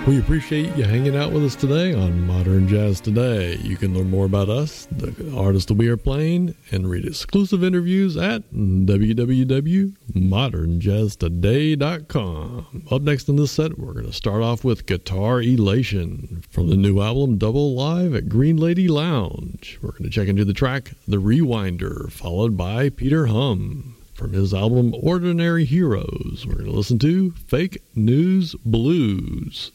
We appreciate you hanging out with us today on Modern Jazz Today. You can learn more about us, the artists we are playing, and read exclusive interviews at www.modernjazztoday.com. Up next in this set, we're going to start off with Guitar Elation from the new album Double Live at Green Lady Lounge. We're going to check into the track The Rewinder, followed by Peter Hum. From his album Ordinary Heroes, we're going to listen to Fake News Blues.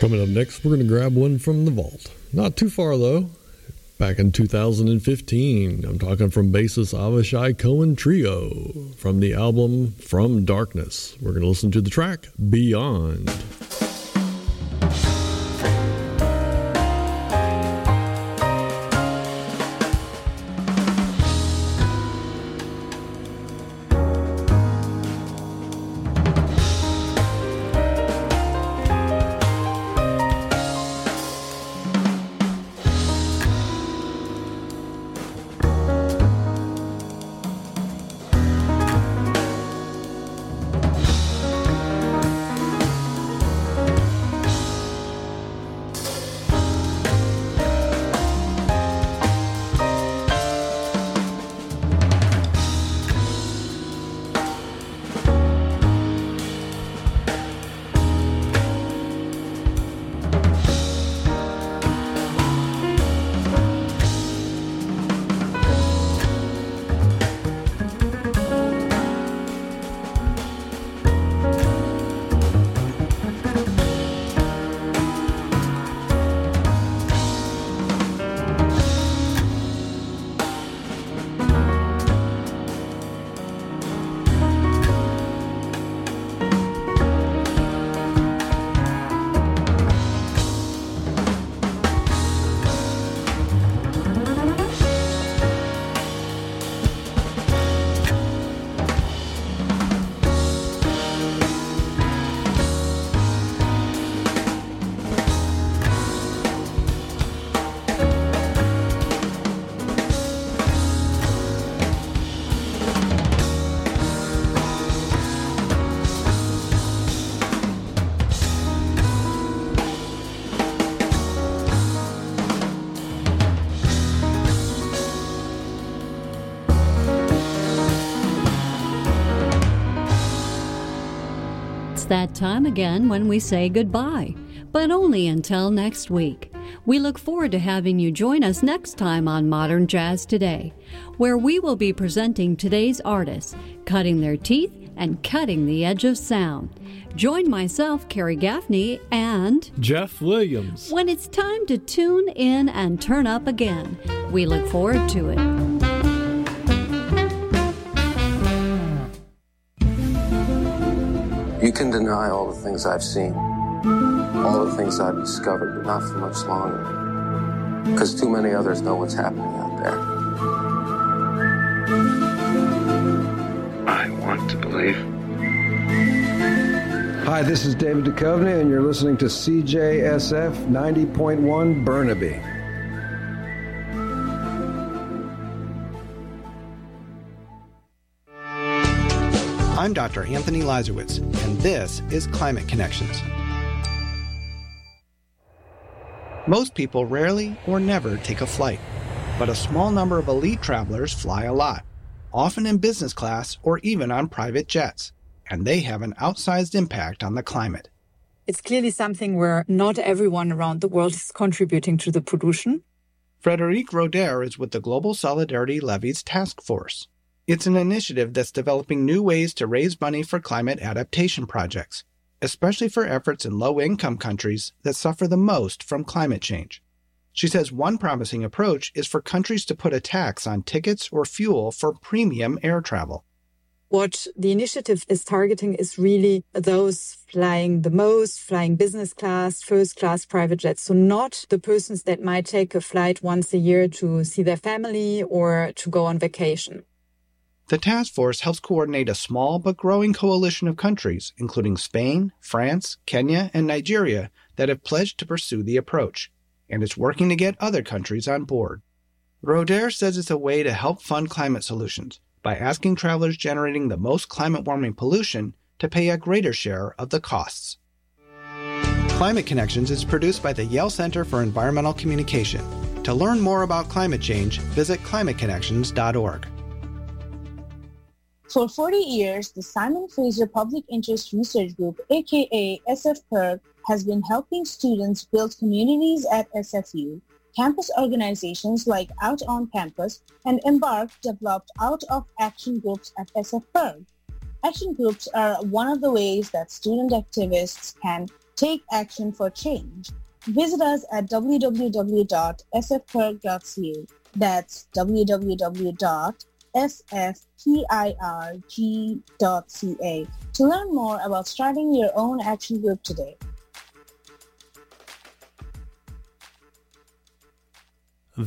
Coming up next, we're going to grab one from the vault. Not too far, though. Back in 2015, I'm talking from bassist Avishai Cohen Trio from the album From Darkness. We're going to listen to the track Beyond. That time again when we say goodbye, but only until next week. We look forward to having you join us next time on Modern Jazz Today, where we will be presenting today's artists, cutting their teeth and cutting the edge of sound. Join myself, Carrie Gaffney, and Jeff Williams when it's time to tune in and turn up again. We look forward to it. You can deny all the things I've seen, all the things I've discovered, but not for much longer, because too many others know what's happening out there. I want to believe. Hi, this is David Duchovny, and you're listening to CJSF 90.1 Burnaby. I'm Dr. Anthony Lazarowitz, and this is Climate Connections. Most people rarely or never take a flight, but a small number of elite travelers fly a lot, often in business class or even on private jets, and they have an outsized impact on the climate. It's clearly something where not everyone around the world is contributing to the pollution. Frédéric Roder is with the Global Solidarity Levies Task Force. It's an initiative that's developing new ways to raise money for climate adaptation projects, especially for efforts in low-income countries that suffer the most from climate change. She says one promising approach is for countries to put a tax on tickets or fuel for premium air travel. What the initiative is targeting is really those flying the most, flying business class, first class private jets. So not the persons that might take a flight once a year to see their family or to go on vacation. The task force helps coordinate a small but growing coalition of countries, including Spain, France, Kenya, and Nigeria, that have pledged to pursue the approach, and it's working to get other countries on board. Roder says it's a way to help fund climate solutions by asking travelers generating the most climate-warming pollution to pay a greater share of the costs. Climate Connections is produced by the Yale Center for Environmental Communication. To learn more about climate change, visit climateconnections.org. For 40 years, the Simon Fraser Public Interest Research Group, aka SF-PIRG, has been helping students build communities at SFU. Campus organizations like Out on Campus and Embark developed out-of-action groups at SF-PIRG. Action groups are one of the ways that student activists can Take action for change. Visit us at www.sfpirg.ca. That's www.sfpirg.ca to learn more about starting your own action group today.